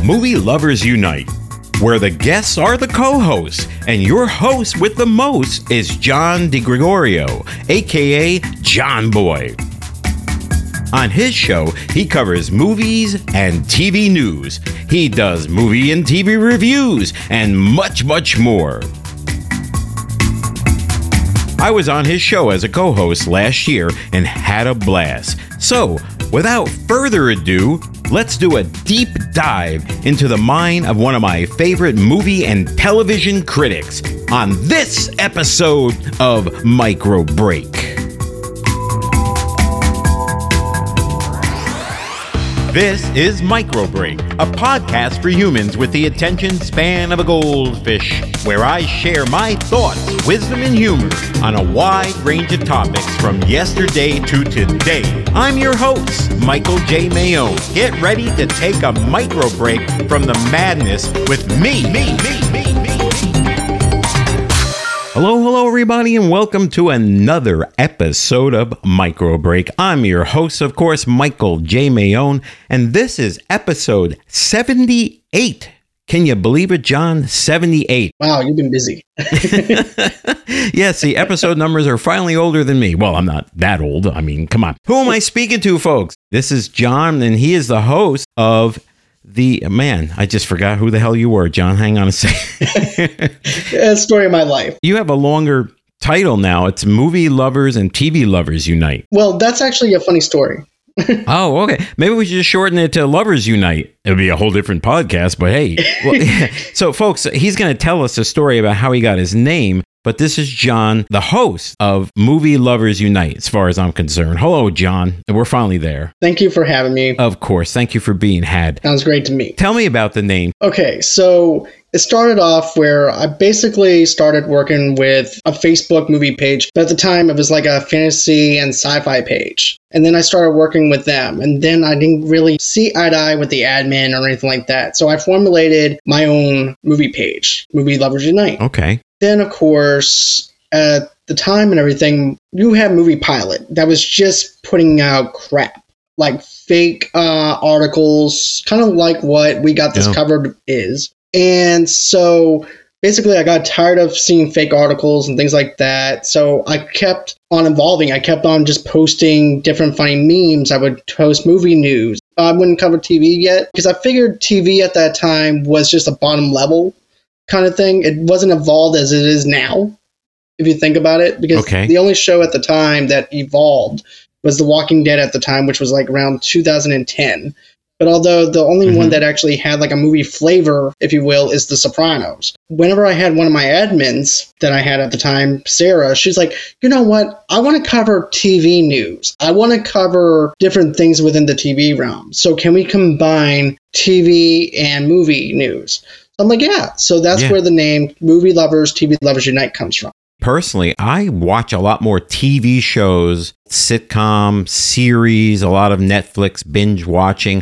Movie Lovers Unite, where the guests are the co-hosts, and your host with the most is John DeGregorio, aka John Boy. On his show, he covers movies and TV news. He does movie and TV reviews, and much, much more. I was on his show as a co-host last year and had a blast. So, without further ado, let's do a deep dive into the mind of one of my favorite movie and television critics on this episode of Micro Break. This is Micro Break, a podcast for humans with the attention span of a goldfish, where I share my thoughts, wisdom, and humor on a wide range of topics from yesterday to today. I'm your host, Michael J. Mayone. Get ready to take a micro break from the madness with me. Hello, everybody, and welcome to another episode of Micro Break. I'm your host, of course, Michael J. Mayone, and this is episode 78. Can you believe it, John? 78. Wow, you've been busy. Yeah, see, episode numbers are finally older than me. Well, I'm not that old. I mean, come on. Who am I speaking to, folks? This is John, and he is the host of I just forgot who the hell you were, John. Hang on a second. Story of my life. You have a longer title now. It's Movie Lovers and TV Lovers Unite. Well, that's actually a funny story. Oh, okay. Maybe we should just shorten it to Lovers Unite. It'll be a whole different podcast, but hey. Well, yeah. So, folks, he's going to tell us a story about how he got his name. But this is John, the host of Movie Lovers Unite, as far as I'm concerned. Hello, John. We're finally there. Thank you for having me. Of course. Thank you for being had. Sounds great to me. Tell me about the name. Okay, so it started off where I basically started working with a Facebook movie page. But at the time, it was like a fantasy and sci-fi page. And then I started working with them. And then I didn't really see eye to eye with the admin or anything like that. So I formulated my own movie page, Movie Lovers Unite. Okay. Then, of course, at the time and everything, you had Movie Pilot that was just putting out crap, like fake articles, kind of like what We Got This Covered is. And so basically I got tired of seeing fake articles and things like that. So I kept on evolving. I kept on just posting different funny memes. I would post movie news. I wouldn't cover TV yet because I figured TV at that time was just a bottom level kind of thing. It wasn't evolved as it is now, if you think about it, because the only show at the time that evolved was The Walking Dead at the time, which was like around 2010. But although the only one that actually had like a movie flavor, if you will, is The Sopranos. Whenever I had one of my admins that I had at the time, Sarah, she's like, you know what? I want to cover TV news. I want to cover different things within the TV realm. So can we combine TV and movie news? I'm like, yeah. So that's where the name Movie Lovers, TV Lovers Unite comes from. Personally, I watch a lot more TV shows, sitcom, series, a lot of Netflix binge watching.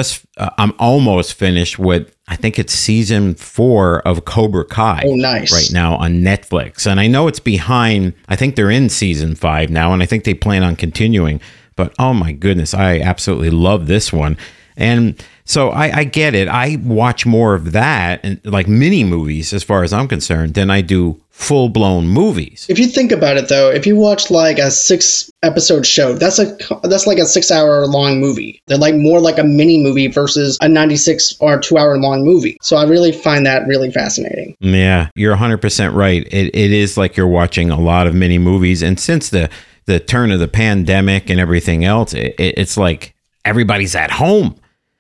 I'm almost finished with, I think it's season 4 of Cobra Kai. Oh, nice. Right now on Netflix. And I know it's behind, I think they're in season 5 now, and I think they plan on continuing. But oh my goodness, I absolutely love this one. And so I get it. I watch more of that and like mini movies as far as I'm concerned than I do full-blown movies. If you think about it, though, if you watch like a 6-episode show, that's like a 6-hour long movie. They're like more like a mini movie versus a 96 or 2-hour long movie. So I really find that really fascinating. Yeah, you're 100% right. It is like you're watching a lot of mini movies. And since the turn of the pandemic and everything else, it's like everybody's at home.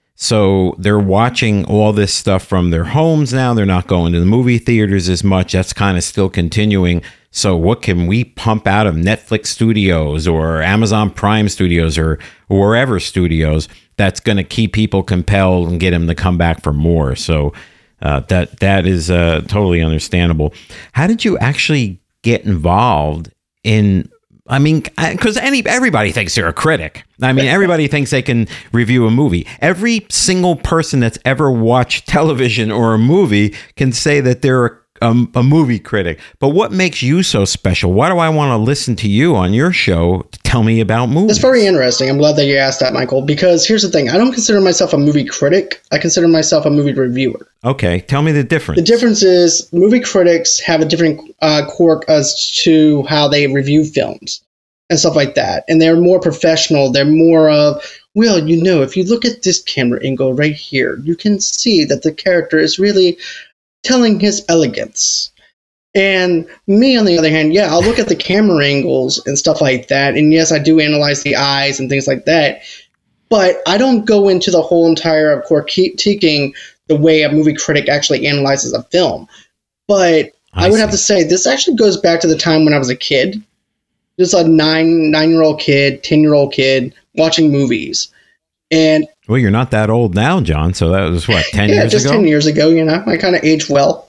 So they're watching all this stuff from their homes now. They're not going to the movie theaters as much. That's kind of still continuing. So what can we pump out of Netflix studios or Amazon Prime studios or wherever studios that's going to keep people compelled and get them to come back for more? So that is totally understandable. How did you actually get involved in I mean, because everybody thinks they're a critic. I mean, everybody thinks they can review a movie. Every single person that's ever watched television or a movie can say that they're a movie critic. But what makes you so special? Why do I want to listen to you on your show? tell me about movies. That's very interesting. I'm glad that you asked that, Michael, because here's the thing. I don't consider myself a movie critic. I consider myself a movie reviewer. Okay, tell me the difference. The difference is movie critics have a different quirk as to how they review films and stuff like that. And they're more professional. They're more of, well, if you look at this camera angle right here, you can see that the character is really telling his elegance. And me, on the other hand, yeah, I'll look at the camera angles and stuff like that. And yes, I do analyze the eyes and things like that. But I don't go into the whole entire critiquing the way a movie critic actually analyzes a film. But I would have to say this actually goes back to the time when I was a kid. Just a nine-year-old kid, 10-year-old kid watching movies. And well, you're not that old now, John. So that was what, 10 years ago? Yeah, just 10 years ago, I kind of aged well.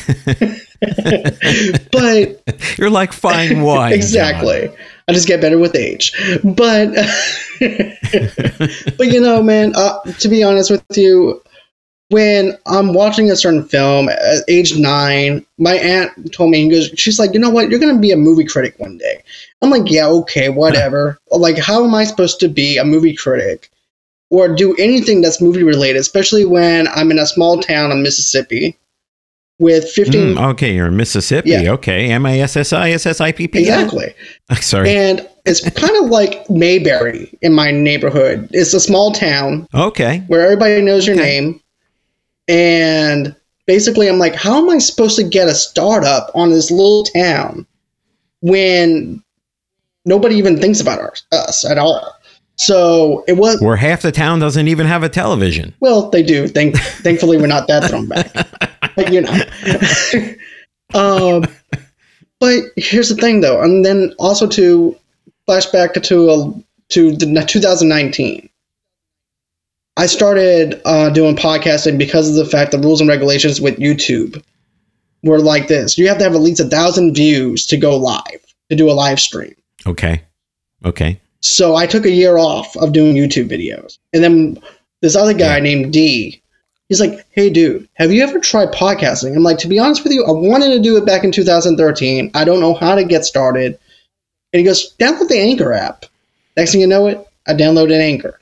But you're like fine wine. Exactly. John. I just get better with age. But man, to be honest with you, when I'm watching a certain film at age 9, my aunt told me, she's like, you know what? You're going to be a movie critic one day. I'm like, yeah, okay, whatever. Like, how am I supposed to be a movie critic or do anything that's movie related, especially when I'm in a small town in Mississippi with 15. Okay, you're in Mississippi. Yeah. Okay, MISSISSIPP. Exactly. Sorry. And it's kind of like Mayberry in my neighborhood. It's a small town. Okay. Where everybody knows your name. And basically, I'm like, how am I supposed to get a startup on this little town when nobody even thinks about us at all? So it was where half the town doesn't even have a television. Well, they do. Thankfully, we're not that thrown back. But but here's the thing, though, and then also to flashback to 2019. I started doing podcasting because of the fact the rules and regulations with YouTube were like this. You have to have at least 1,000 views to go live, to do a live stream. Okay. So I took a year off of doing YouTube videos. And then this other guy named D, he's like, hey, dude, have you ever tried podcasting? I'm like, to be honest with you, I wanted to do it back in 2013. I don't know how to get started. And he goes, download the Anchor app. Next thing you know it, I downloaded Anchor.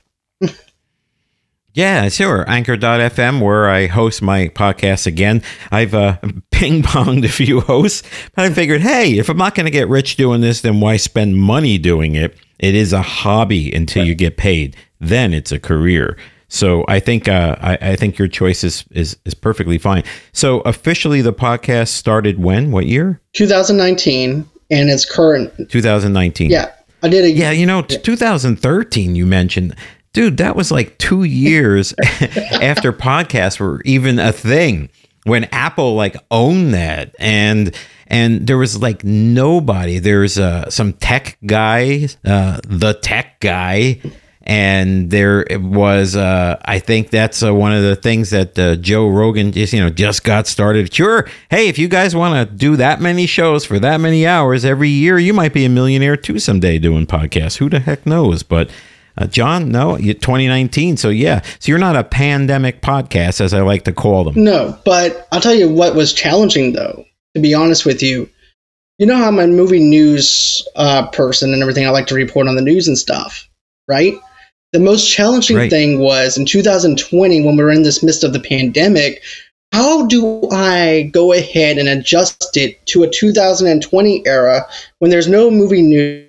Yeah, sure. Anchor.fm, where I host my podcast again. I've ping-ponged a few hosts, but I figured, hey, if I'm not going to get rich doing this, then why spend money doing it? It is a hobby until you get paid. Then it's a career. So I think I think your choice is perfectly fine. So officially the podcast started when? What year? 2019, and it's current. 2019. Yeah, I did it. Yeah, 2013 you mentioned. Dude, that was like 2 years after podcasts were even a thing, when Apple like owned that, and there was like nobody. There's some tech guy, the tech guy, and there was I think that's one of the things that Joe Rogan just got started. Sure, hey, if you guys want to do that many shows for that many hours every year, you might be a millionaire too someday doing podcasts. Who the heck knows? But John, no, 2019. So yeah, so you're not a pandemic podcast, as I like to call them. No, but I'll tell you what was challenging, though, to be honest with you. You know how I'm a movie news person and everything. I like to report on the news and stuff, right? The most challenging thing was in 2020, when we were in this midst of the pandemic, how do I go ahead and adjust it to a 2020 era when there's no movie news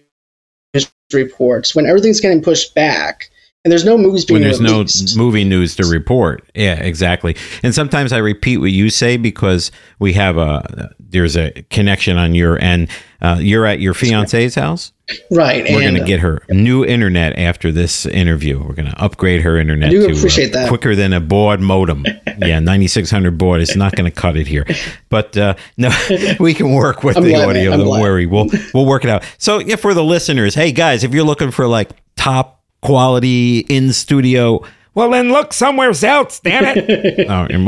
reports, when everything's getting pushed back and there's no movies being released. When there's no movie news to report. Yeah, exactly. And sometimes I repeat what you say because we have there's a connection on your end. You're at your fiance's house? Right. We're going to get her new internet after this interview. We're going to upgrade her internet to appreciate that. Quicker than a baud modem. Yeah, 9600 baud is not going to cut it here. But no, we can work with the audio. Don't worry. We'll work it out. So yeah, for the listeners, hey guys, if you're looking for like top quality in studio, well then look somewhere else, damn it.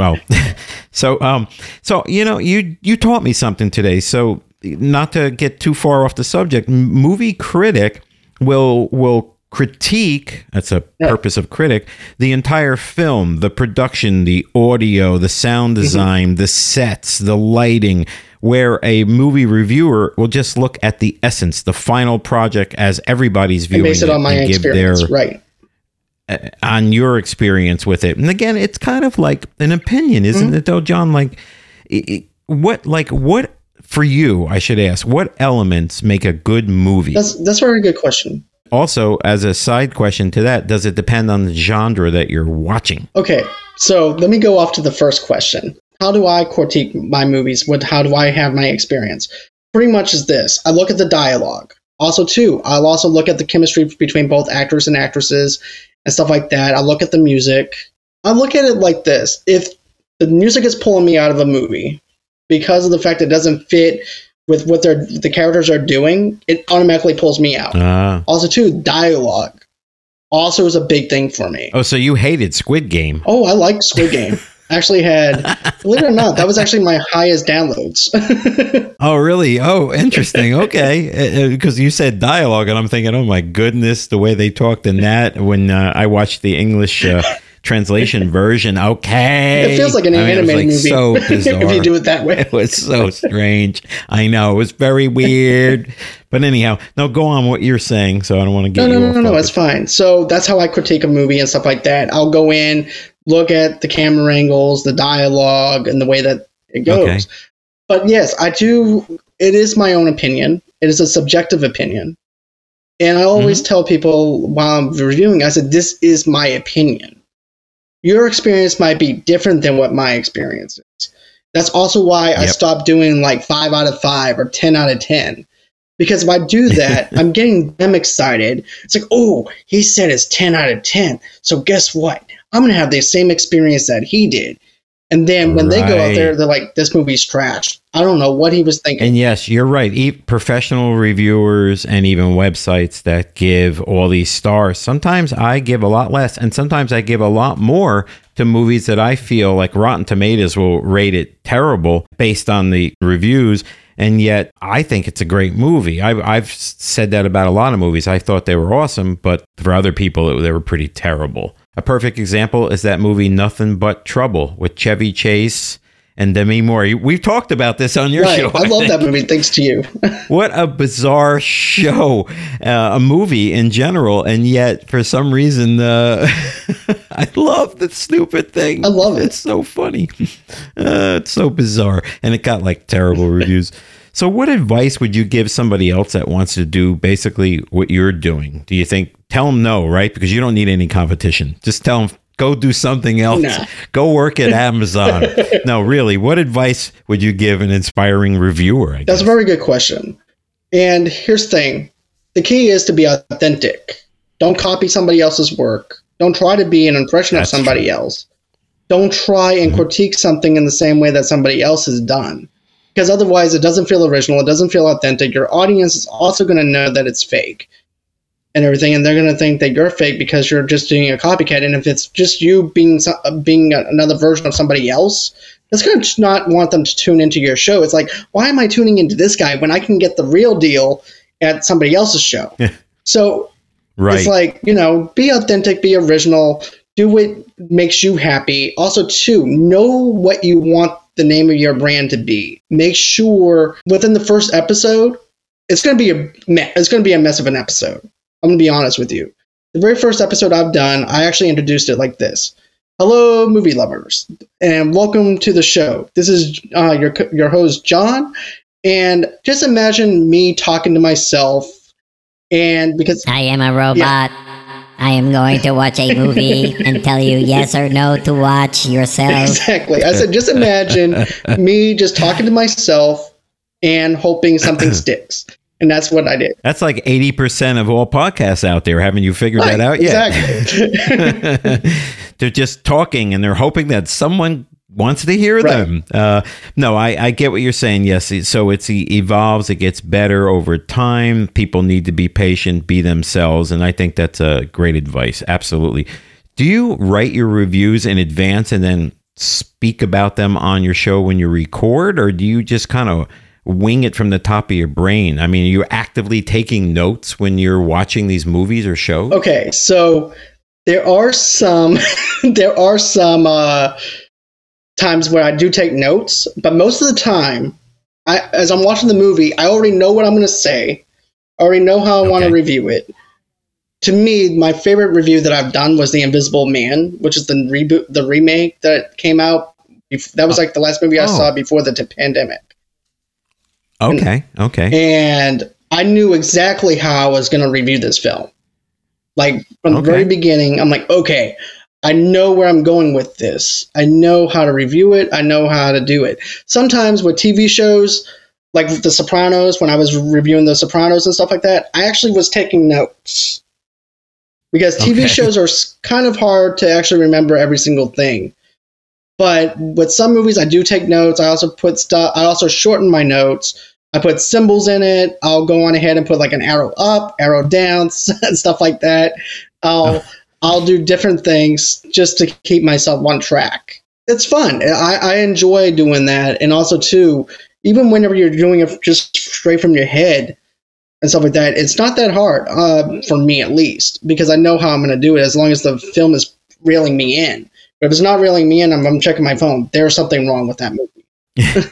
So you taught me something today. So not to get too far off the subject, movie critic will critique, that's a purpose of critic, the entire film, the production, the audio, the sound design, the sets, the lighting, where a movie reviewer will just look at the essence, the final project as everybody's viewing and base it on my and experience, right? On your experience with it. And again, it's kind of like an opinion, isn't it though, John? Like what for you, I should ask, what elements make a good movie? That's a very good question. Also, as a side question to that, does it depend on the genre that you're watching? Okay, so let me go off to the first question. How do I critique my movies? How do I have my experience? Pretty much is this. I look at the dialogue. Also, too, I'll also look at the chemistry between both actors and actresses and stuff like that. I look at the music. I look at it like this. If the music is pulling me out of a movie because of the fact it doesn't fit with what the characters are doing, it automatically pulls me out. Also, too, dialogue also is a big thing for me. Oh, so you hated Squid Game? Oh, I like Squid Game. Actually had, believe it or not, that was actually my highest downloads. Oh, really? Oh, interesting. Okay. Because you said dialogue, and I'm thinking, oh my goodness, the way they talked in that when I watched the English translation version. Okay. It feels like an animated movie. So bizarre. If you do it that way. It was so strange. I know. It was very weird. But anyhow, no, go on what you're saying. So I don't want to get you off. No, it's fine. So that's how I critique a movie and stuff like that. I'll go in, look at the camera angles, the dialogue, and the way that it goes. Okay. But yes, I do. It is my own opinion. It is a subjective opinion. And I always tell people while I'm reviewing, I said, this is my opinion. Your experience might be different than what my experience is. That's also why I stopped doing like 5 out of 5 or 10 out of 10. Because if I do that, I'm getting them excited. It's like, oh, he said it's 10 out of 10. So guess what? I'm going to have the same experience that he did. And then when they go out there, they're like, this movie's trash. I don't know what he was thinking. And yes, you're right. Professional reviewers and even websites that give all these stars, sometimes I give a lot less, and sometimes I give a lot more to movies that I feel like Rotten Tomatoes will rate it terrible based on the reviews. And yet I think it's a great movie. I've said that about a lot of movies. I thought they were awesome, but for other people, they were pretty terrible. A perfect example is that movie Nothing But Trouble with Chevy Chase and Demi Moore. We've talked about this on your show. I love that movie, thanks to you. What a bizarre show, a movie in general, and yet for some reason, I love the stupid thing. I love it. It's so funny. It's so bizarre, and it got like terrible reviews. So what advice would you give somebody else that wants to do basically what you're doing? Do you think, tell them no, right? Because you don't need any competition. Just tell them, go do something else. Nah. Go work at Amazon. No, really, what advice would you give an inspiring reviewer? That's a very good question. And here's the thing. The key is to be authentic. Don't copy somebody else's work. Don't try to be an impression of somebody else. Don't try and critique something in the same way that somebody else has done. Because otherwise, it doesn't feel original. It doesn't feel authentic. Your audience is also going to know that it's fake and everything. And they're going to think that you're fake because you're just doing a copycat. And if it's just you being another version of somebody else, it's going to not want them to tune into your show. It's like, why am I tuning into this guy when I can get the real deal at somebody else's show? So it's like, be authentic, be original, do what makes you happy. Also, too, know what you want the name of your brand to be. Make sure within the first episode, it's going to be a mess of an episode. I'm going to be honest with you. The very first episode I've done, I actually introduced it like this. Hello, movie lovers, and welcome to the show. This is your host, John, and just imagine me talking to myself, and because I am a robot, I am going to watch a movie and tell you yes or no to watch yourself. Exactly. I said, just imagine me just talking to myself and hoping something sticks. And that's what I did. That's like 80% of all podcasts out there. Haven't you figured that out yet? Exactly. They're just talking and they're hoping that someone wants to hear them. No, I get what you're saying. Yes. So it evolves. It gets better over time. People need to be patient, be themselves. And I think that's a great advice. Absolutely. Do you write your reviews in advance and then speak about them on your show when you record? Or do you just kind of wing it from the top of your brain? I mean, are you actively taking notes when you're watching these movies or shows? Okay. So there are some times where I do take notes, but most of the time as I'm watching the movie, I already know what I'm going to say. I already know how I want to review it. To me, my favorite review that I've done was The Invisible Man, which is the remake that came out. That was like the last movie I saw before the pandemic. Okay. And I knew exactly how I was going to review this film. Like from the very beginning, I'm like, okay, I know where I'm going with this. I know how to review it. I know how to do it. Sometimes with TV shows, like The Sopranos, when I was reviewing The Sopranos and stuff like that, I actually was taking notes. Because TV shows are kind of hard to actually remember every single thing. But with some movies, I do take notes. I also put stuff. I also shorten my notes. I put symbols in it. I'll go on ahead and put like an arrow up, arrow down, and stuff like that. I'll do different things just to keep myself on track. It's fun. I enjoy doing that. And also, too, even whenever you're doing it just straight from your head, and stuff like that, it's not that hard, for me at least, because I know how I'm going to do it as long as the film is reeling me in. But if it's not reeling me in, I'm checking my phone. There's something wrong with that movie.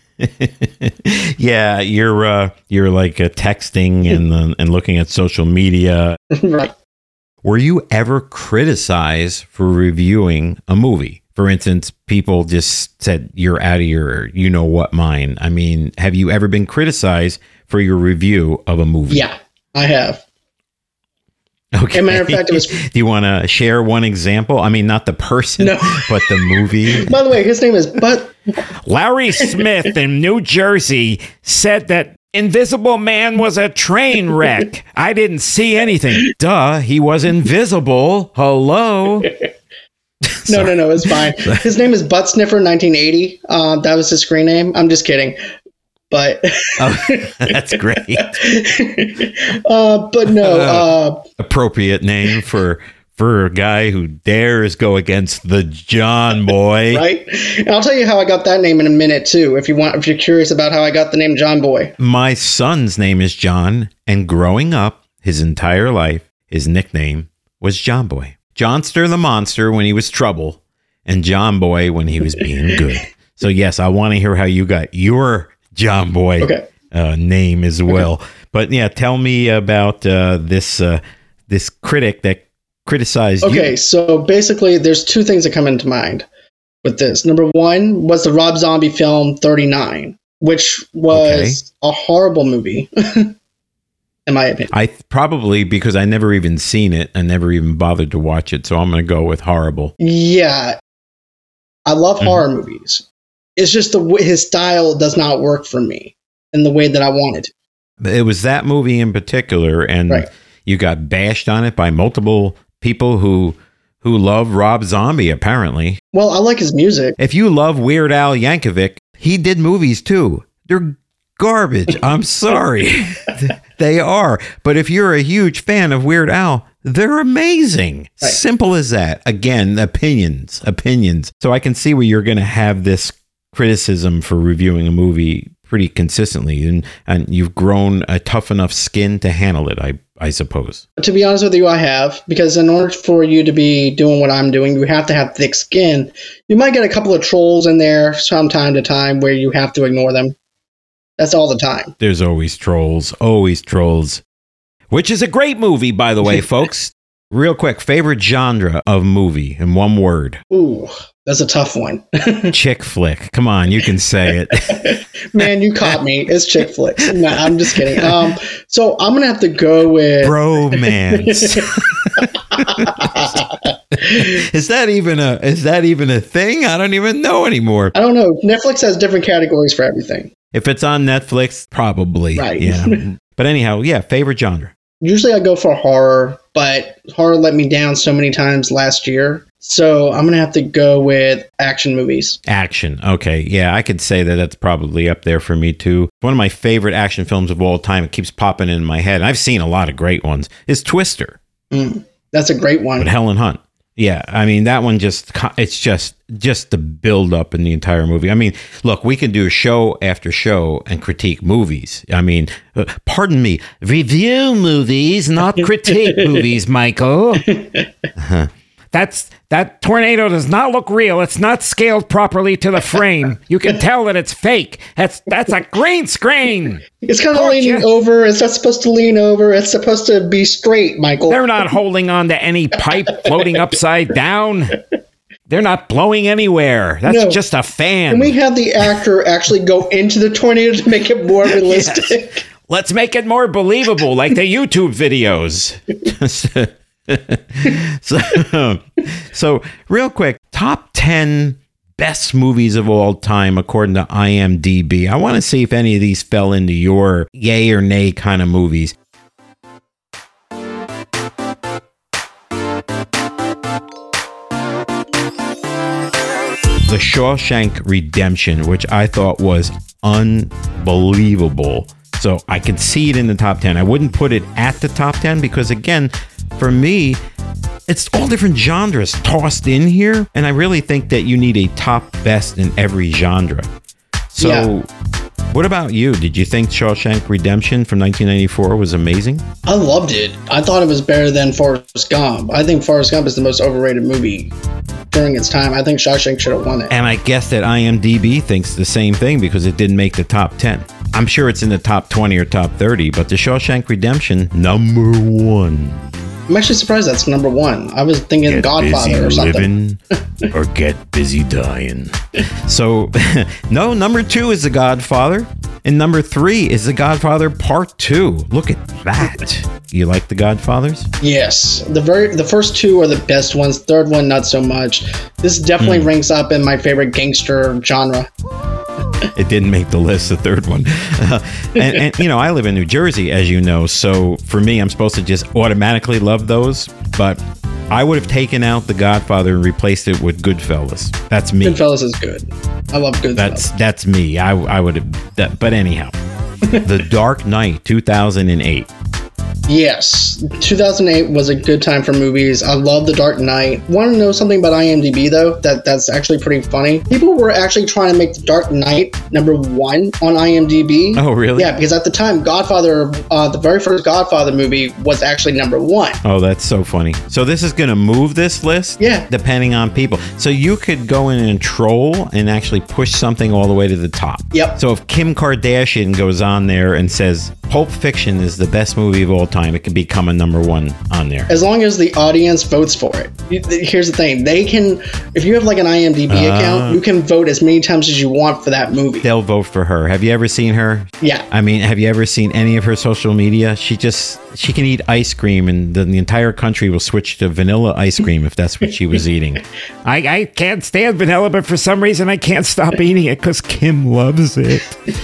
Yeah, you're like texting and looking at social media. Right. Were you ever criticized for reviewing a movie? For instance, people just said you're out of your you-know-what mind. I mean, have you ever been criticized for your review of a movie? Yeah, I have. Okay. As a matter of fact, it was... Do you want to share one example? I mean, not the person, but the movie. By the way, his name is Larry Smith in New Jersey said that Invisible Man was a train wreck. I didn't see anything. Duh, he was invisible. Hello. No, it's fine. His name is Butt Sniffer 1980. That was his screen name. I'm just kidding. But that's great. But no. Appropriate name for a guy who dares go against the John Boy. Right? And I'll tell you how I got that name in a minute too, if you're curious about how I got the name John Boy. My son's name is John, and growing up his entire life, his nickname was John Boy. Johnster the Monster when he was trouble, and John Boy when he was being good. So yes, I want to hear how you got your John Boy name as well. Okay. But yeah, tell me about this critic that criticized you. Okay, so basically there's two things that come into mind with this. Number one was the Rob Zombie film 39, which was a horrible movie. In my opinion. Probably because I never even seen it. I never even bothered to watch it. So I'm going to go with horrible. Yeah. I love horror movies. It's just his style does not work for me in the way that I wanted to. It was that movie in particular. And you got bashed on it by multiple people who love Rob Zombie, apparently. Well, I like his music. If you love Weird Al Yankovic, he did movies too. They're garbage. I'm sorry. They are. But if you're a huge fan of Weird Al, they're amazing. Right. Simple as that. Again, opinions. So I can see where you're going to have this criticism for reviewing a movie pretty consistently. And you've grown a tough enough skin to handle it, I suppose. To be honest with you, I have. Because in order for you to be doing what I'm doing, you have to have thick skin. You might get a couple of trolls in there from time to time where you have to ignore them. That's all the time. There's always trolls, which is a great movie, by the way, folks. Real quick, favorite genre of movie in one word. Ooh, that's a tough one. Chick flick. Come on, you can say it. Man, you caught me. It's chick flicks. No, I'm just kidding. So I'm going to have to go with... Bromance. Is that even a thing? I don't even know anymore. I don't know. Netflix has different categories for everything. If it's on Netflix, probably. Right. Yeah. But anyhow, yeah, favorite genre. Usually I go for horror, but horror let me down so many times last year. So I'm going to have to go with action movies. Action. Okay. Yeah, I could say that that's probably up there for me too. One of my favorite action films of all time, it keeps popping in my head, and I've seen a lot of great ones, is Twister. That's a great one. With Helen Hunt. Yeah, I mean, that one it's just the build up in the entire movie. I mean, look, we can do show after show and critique movies. I mean, pardon me, review movies, not critique movies, Michael. That tornado does not look real. It's not scaled properly to the frame. You can tell that it's fake. That's a green screen. It's kind of leaning over. It's not supposed to lean over. It's supposed to be straight, Michael. They're not holding on to any pipe floating upside down. They're not blowing anywhere. That's just a fan. Can we have the actor actually go into the tornado to make it more realistic? Yes. Let's make it more believable, like the YouTube videos. So real quick, top 10 best movies of all time according to IMDb. I want to see if any of these fell into your yay or nay kind of movies. The Shawshank Redemption, which I thought was unbelievable. So I can see it in the top 10. I wouldn't put it at the top 10 because, again, for me, it's all different genres tossed in here. And I really think that you need a top best in every genre. So what about you? Did you think Shawshank Redemption from 1994 was amazing? I loved it. I thought it was better than Forrest Gump. I think Forrest Gump is the most overrated movie during its time. I think Shawshank should have won it. And I guess that IMDb thinks the same thing because it didn't make the top 10. I'm sure it's in the top 20 or top 30, but The Shawshank Redemption, number 1. I'm actually surprised that's number 1. I was thinking Get Godfather or something. Living or get busy dying. So, no, number 2 is The Godfather. And number 3 is The Godfather Part 2. Look at that. You like The Godfathers? Yes. The first 2 are the best ones. Third one, not so much. This definitely ranks up in my favorite gangster genre. It didn't make the list, the third one. And you know, I live in New Jersey, as you know, so for me, I'm supposed to just automatically love those, but I would have taken out The Godfather and replaced it with Goodfellas. That's me. Goodfellas is good. I love Goodfellas. That's me. I would have, but anyhow. The Dark Knight, 2008. Yes, 2008 was a good time for movies. I love The Dark Knight. Want to know something about IMDb, though? That's actually pretty funny. People were actually trying to make The Dark Knight number 1 on IMDb. Oh, really? Yeah, because at the time, Godfather, the very first Godfather movie was actually number 1. Oh, that's so funny. So this is going to move this list? Yeah. Depending on people. So you could go in and troll and actually push something all the way to the top. Yep. So if Kim Kardashian goes on there and says Pulp Fiction is the best movie of all time, it can become a number 1 on there. As long as the audience votes for it. Here's the thing. They can, if you have like an IMDb account, you can vote as many times as you want for that movie. They'll vote for her. Have you ever seen her? Yeah. I mean, have you ever seen any of her social media? She can eat ice cream and the entire country will switch to vanilla ice cream if that's what she was eating. I can't stand vanilla, but for some reason I can't stop eating it because Kim loves it.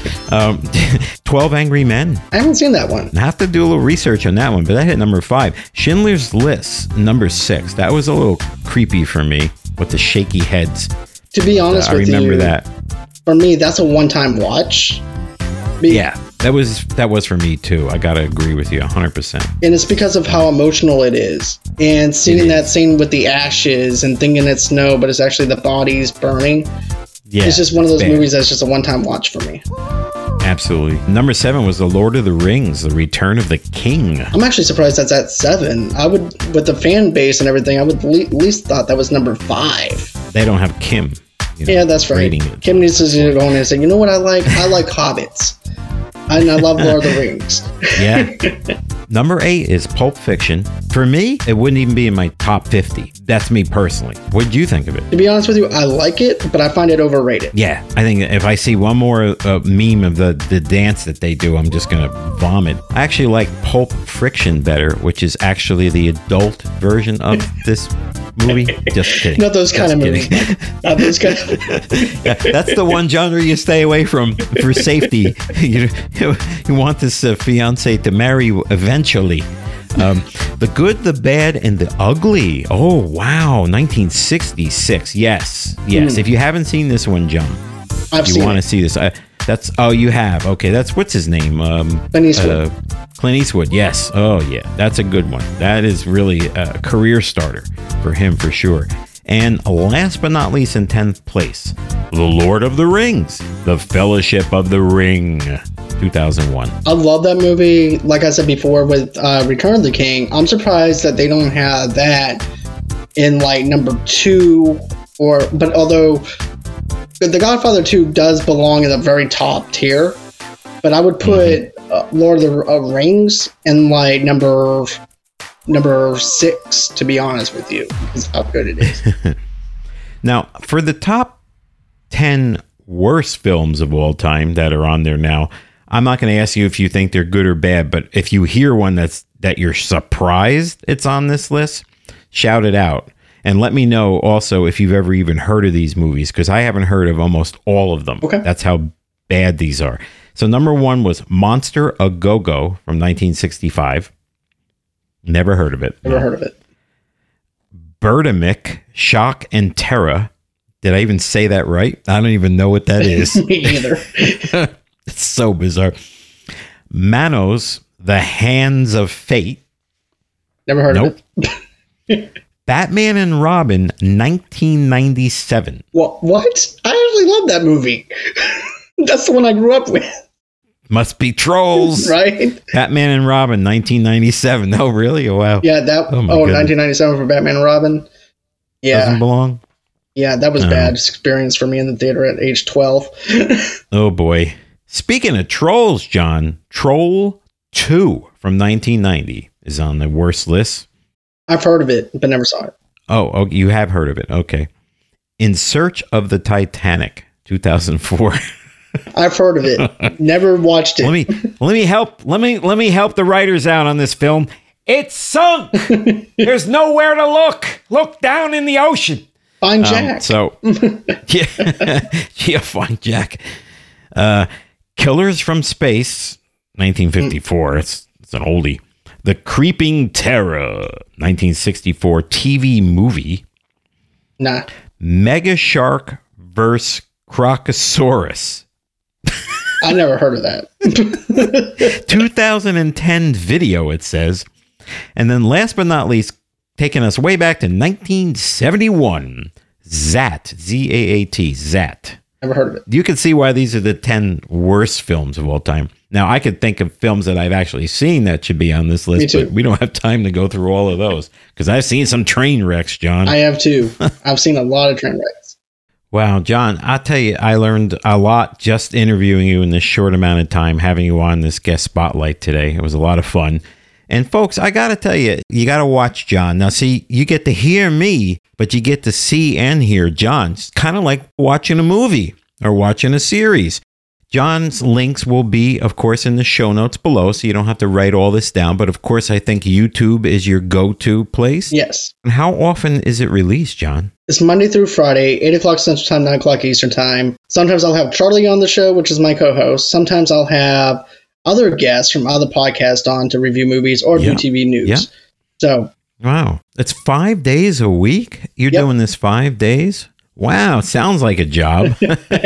12 Angry Men. I haven't seen that one. I have to do a little research on that one, but that hit number 5. Schindler's List, number 6. That was a little creepy for me with the shaky heads. To be honest with you, I remember that. For me, that's a one-time watch. Yeah, that was for me too. I gotta agree with you 100%. And it's because of how emotional it is. And seeing that scene with the ashes and thinking it's snow, but it's actually the bodies burning. Yeah, it's just one of those movies that's just a one-time watch for me. Absolutely. Number 7 was The Lord of the Rings, The Return of the King. I'm actually surprised that's at 7. I would, with the fan base and everything, I would at least thought that was number 5. They don't have Kim. Yeah, that's right. Kim needs to go in and say, you know what I like? I like hobbits. And I love Lord of the Rings. Yeah. Number 8 is Pulp Fiction. For me, it wouldn't even be in my top 50. That's me personally. What did you think of it? To be honest with you, I like it, but I find it overrated. Yeah, I think if I see one more meme of the dance that they do, I'm just going to vomit. I actually like Pulp Friction better, which is actually the adult version of this movie. Just kidding. Not those kind of movies. Not those kind of Yeah, that's the one genre you stay away from for safety. You want this fiance to marry you eventually. The Good, the Bad, and the Ugly. Oh, wow. 1966. Yes. If you haven't seen this one, John, you want to see this. You have. Okay, that's, what's his name? Clint Eastwood. Clint Eastwood, yes. Oh, yeah. That's a good one. That is really a career starter for him, for sure. And last but not least, in 10th place, The Lord of the Rings, The Fellowship of the Ring, 2001. I love that movie. Like I said before, with Return of the King, I'm surprised that they don't have that in like number 2, but although The Godfather 2 does belong in the very top tier, but I would put Lord of the Rings in like number 6, to be honest with you, because how good it is. Now, for the top 10 worst films of all time that are on there now, I'm not going to ask you if you think they're good or bad, but if you hear one that you're surprised it's on this list, shout it out. And let me know also if you've ever even heard of these movies, because I haven't heard of almost all of them. Okay. That's how bad these are. So number 1 was Monster A Go-Go from 1965. Never heard of it. Never heard of it. Birdemic, Shock and Terror. Did I even say that right? I don't even know what that is. Me either. It's so bizarre. Manos, The Hands of Fate. Never heard of it. Batman and Robin, 1997. What? I actually love that movie. That's the one I grew up with. Must be trolls. Right? Batman and Robin, 1997. Oh, really? Oh, wow. Yeah, 1997 for Batman and Robin. Yeah. Doesn't belong? Yeah, that was a bad experience for me in the theater at age 12. Oh, boy. Speaking of trolls, John, Troll 2 from 1990 is on the worst list. I've heard of it, but never saw it. Oh, you have heard of it. Okay. In Search of the Titanic, 2004. I've heard of it. Never watched it. Let me help the writers out on this film. It's sunk. There's nowhere to look. Look down in the ocean. Find Jack. Yeah, find Jack. Killers from Space, 1954. It's an oldie. The Creeping Terror, 1964 TV movie. Nah. Mega Shark vs. Crocosaurus. I never heard of that. 2010 video, it says. And then last but not least, taking us way back to 1971, Zat, Z-A-A-T, Zat. Never heard of it. You can see why these are the 10 worst films of all time. Now, I could think of films that I've actually seen that should be on this list, but we don't have time to go through all of those because I've seen some train wrecks, John. I have too. I've seen a lot of train wrecks. Wow, John, I'll tell you, I learned a lot just interviewing you in this short amount of time, having you on this guest spotlight today. It was a lot of fun. And folks, I got to tell you, you got to watch John. Now, see, you get to hear me, but you get to see and hear John. It's kind of like watching a movie or watching a series. John's links will be, of course, in the show notes below, so you don't have to write all this down. But, of course, I think YouTube is your go-to place. Yes. And how often is it released, John? It's Monday through Friday, 8 o'clock Central Time, 9 o'clock Eastern Time. Sometimes I'll have Charlie on the show, which is my co-host. Sometimes I'll have other guests from other podcasts on to review movies or do TV news. Yeah. So, wow. It's 5 days a week? You're doing this 5 days? Wow. Sounds like a job.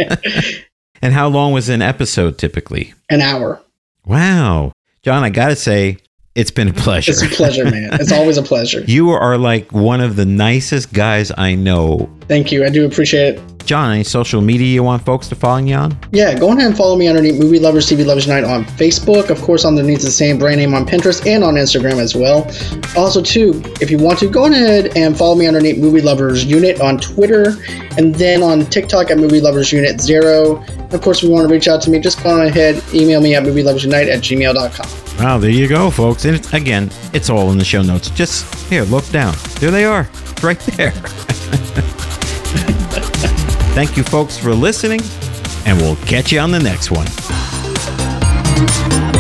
And how long was an episode typically? An hour. Wow. John, I got to say, it's been a pleasure. It's a pleasure, man. It's always a pleasure. You are like one of the nicest guys I know. Thank you. I do appreciate it. John, any social media you want folks to follow you on? Yeah, go ahead and follow me underneath Movie Lovers TV Lovers Night on Facebook. Of course, underneath the same brand name on Pinterest and on Instagram as well. Also, too, if you want to, go ahead and follow me underneath Movie Lovers Unit on Twitter and then on TikTok at Movie Lovers Unit 0. And of course, if you want to reach out to me, just go ahead, email me at movieloversunite@gmail.com. Wow, there you go, folks. And again, it's all in the show notes. Just here, look down. There they are. It's right there. Thank you, folks, for listening, and we'll catch you on the next one.